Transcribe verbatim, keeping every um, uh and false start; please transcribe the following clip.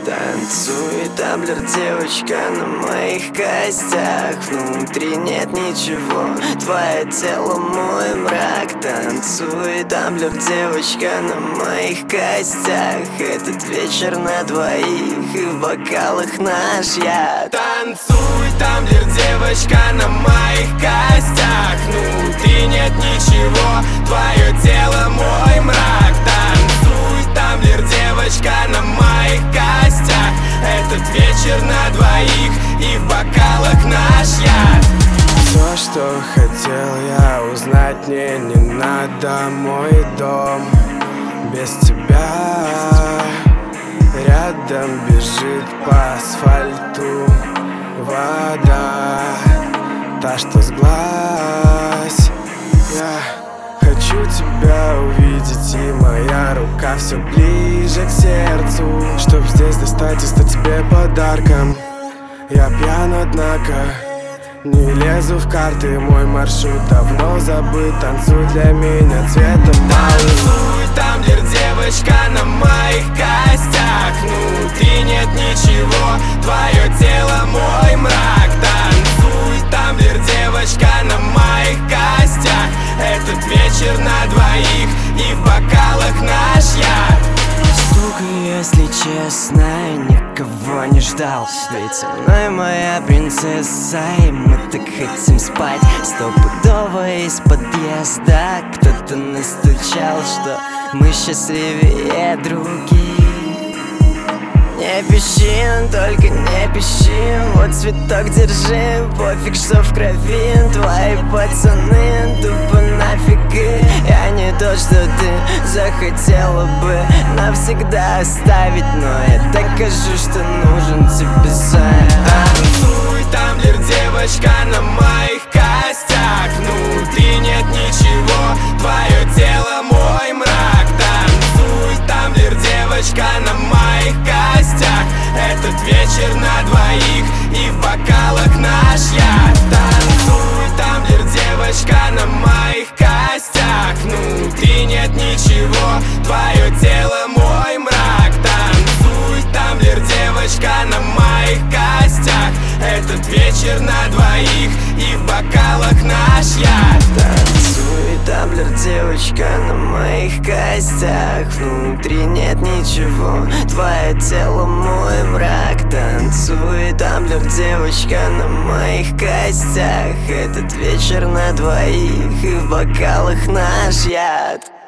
Танцует тамблер, девочка на моих костях. Внутри нет ничего, твое тело мой мрак. Танцует тамблер, девочка на моих костях. Этот вечер на двоих, и в бокалах наш яд. Танцуй, тамблер, девочка на моих костях. Внутри нет ничего, твое тело мой мрак. Танцуй, тамблер, девочка на моих костях. Этот вечер на двоих, и в бокалах наш яд. Все, что хотел я узнать, мне не надо мой дом без тебя. Рядом бежит по асфальту вода, та, что с глаз. Я хочу тебя увидеть, и моя рука все ближе к сердцу, чтоб здесь достать и стать тебе подарком. Я пьян, однако не лезу в карты, мой маршрут давно забыт. Танцуй для меня цветом малым. Танцуй, тамблер, девочка на моих костях. Внутри нет ничего, твое тело мой мрак. Танцуй, тамблер, девочка на моих костях. Этот вечер на двоих, и в бокалах наш яд. Сука, если честно, никого не ждал. Ведь со мной моя принцесса, и мы так хотим спать. Стопудово из подъезда кто-то настучал, что мы счастливее других. Не пищи, только не пищи, вот цветок держи, пофиг, что в крови. Твои пацаны тупо нафиг, и я не то, что ты захотела бы навсегда оставить, но я докажу, что нужен тебе сам. Танцуй, тамблер, девочка на моих костях. Внутри нет ничего, твое тело мой мрак. Танцуй, тамблер, девочка на моих костях. Этот вечер на двоих, и в бокалах наш яд. Танцуй, тамблер, девочка на моих костях. Внутри нет ничего, твое тело мой мрак. Танцуй, тамблер, девочка на моих костях. Этот вечер на двоих, и в бокалах наш яд. Танцует тамблер, девочка на моих костях. Внутри нет ничего, твое тело мой мрак. Танцует тамблер, девочка на моих костях. Этот вечер на двоих, и в бокалах наш яд.